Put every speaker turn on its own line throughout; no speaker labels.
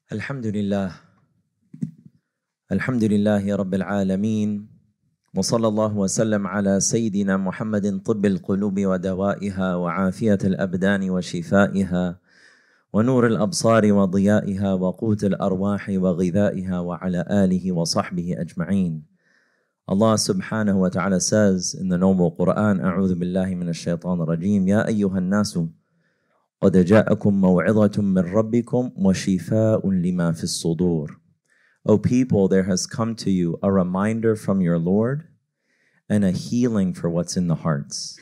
الحمد لله الحمد لله رب العالمين، وصلى الله وسلم على سيدنا محمد طب القلوب ودوائها وعافية الأبدان وشفائها ونور الأبصار وضيائها وقوت الأرواح وغذائها وعلى آله وصحبه أجمعين. Allah subhanahu wa ta'ala says in the noble Quran, أعوذ بالله من الشيطان الرجيم، يا أيها الناس قد جاءكم موعظة من ربكم وشفاء لما في الصدور. O people, there has come to you a reminder from your Lord and a healing for what's in the hearts.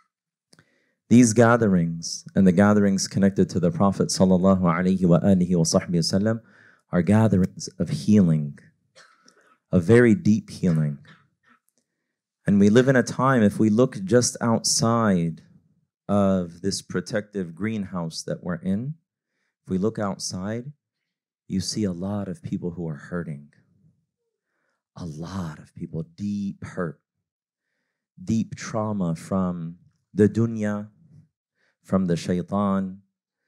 These gatherings and the gatherings connected to the Prophet sallallahu alaihi wasallam are gatherings of healing, a very deep healing. And we live in a time, if we look just outside of this protective greenhouse that we're in, if we look outside, you see a lot of people who are hurting. A lot of people, deep hurt, deep trauma from the dunya, from the shaitan,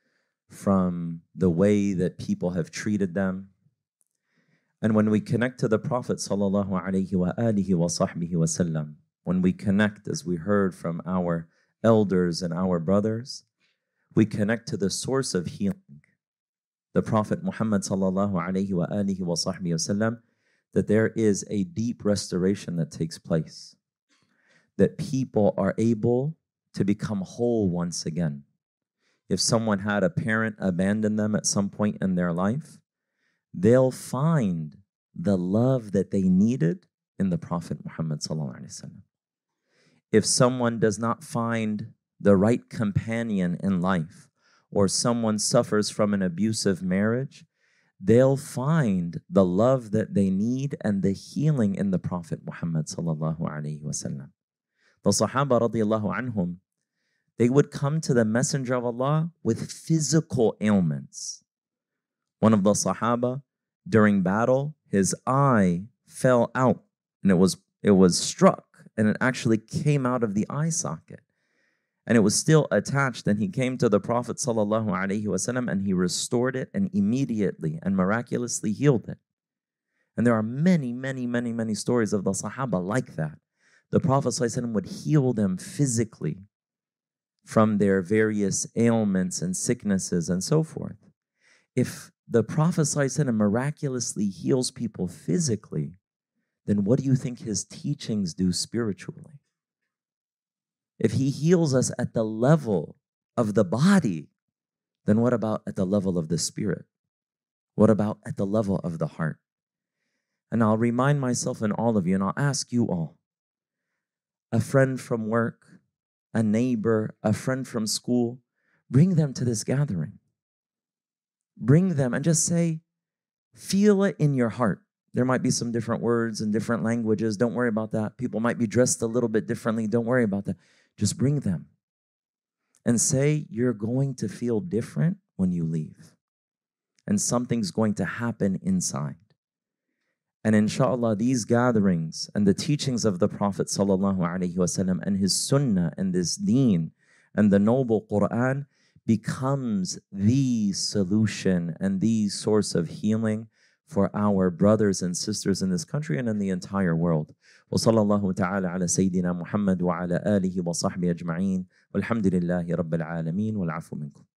from the way that people have treated them. And when we connect to the Prophet sallallahu alaihi wasallam, when we connect, as we heard from our elders and our brothers, we connect to the source of healing, the Prophet Muhammad sallallahu alaihi wasallam, that there is a deep restoration that takes place, that people are able to become whole once again. If someone had a parent abandon them at some point in their life, they'll find the love that they needed in the Prophet Muhammad sallallahu alaihi wasallam. If someone does not find the right companion in life, or someone suffers from an abusive marriage, they'll find the love that they need and the healing in the Prophet Muhammad sallallahu alaihi wasallam. The Sahaba radiallahu anhum, they would come to the Messenger of Allah with physical ailments. One of the Sahaba, during battle, his eye fell out and it was struck, and it actually came out of the eye socket. And it was still attached, and he came to the Prophet sallallahu alaihi wasallam and he restored it and immediately and miraculously healed it. And there are many, many, many, many stories of the Sahaba like that. The Prophet sallallahu alaihi wasallam would heal them physically from their various ailments and sicknesses and so forth. If the Prophet sallallahu alaihi wasallam miraculously heals people physically, then what do you think his teachings do spiritually? If he heals us at the level of the body, then what about at the level of the spirit? What about at the level of the heart? And I'll remind myself and all of you, and I'll ask you all, a friend from work, a neighbor, a friend from school, bring them to this gathering. Bring them and just say, feel it in your heart. There might be some different words and different languages. Don't worry about that. People might be dressed a little bit differently. Don't worry about that. Just bring them and say, you're going to feel different when you leave. And something's going to happen inside. And inshallah, these gatherings and the teachings of the Prophet sallallahu alaihi wasallam and his sunnah and this deen and the noble Quran becomes the solution and the source of healing for our brothers and sisters in this country and in the entire world. وصلى الله تعالى على سيدنا محمد وعلى آله وصحبه أجمعين والحمد لله رب العالمين والعفو منكم.